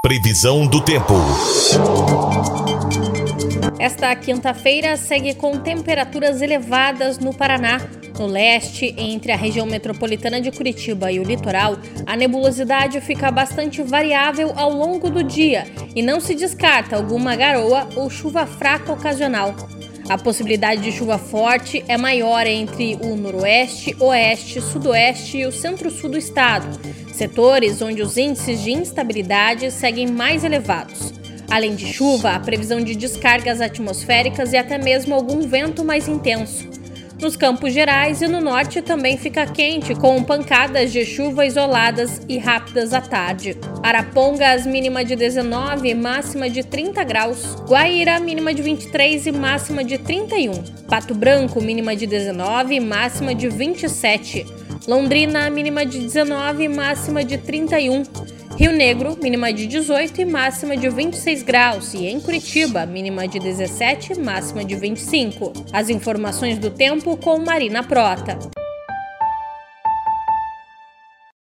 Previsão do tempo. Esta quinta-feira segue com temperaturas elevadas no Paraná. No leste, entre a região metropolitana de Curitiba e o litoral, a nebulosidade fica bastante variável ao longo do dia e não se descarta alguma garoa ou chuva fraca ocasional. A possibilidade de chuva forte é maior entre o noroeste, oeste, sudoeste e o centro-sul do estado, setores onde os índices de instabilidade seguem mais elevados. Além de chuva, há previsão de descargas atmosféricas e até mesmo algum vento mais intenso. Nos Campos Gerais e no norte também fica quente, com pancadas de chuva isoladas e rápidas à tarde. Arapongas, mínima de 19 e máxima de 30 graus. Guaíra, mínima de 23 e máxima de 31. Pato Branco, mínima de 19 e máxima de 27. Londrina, mínima de 19 e máxima de 31. Rio Negro, mínima de 18 e máxima de 26 graus. E em Curitiba, mínima de 17 e máxima de 25. As informações do tempo com Marina Prota.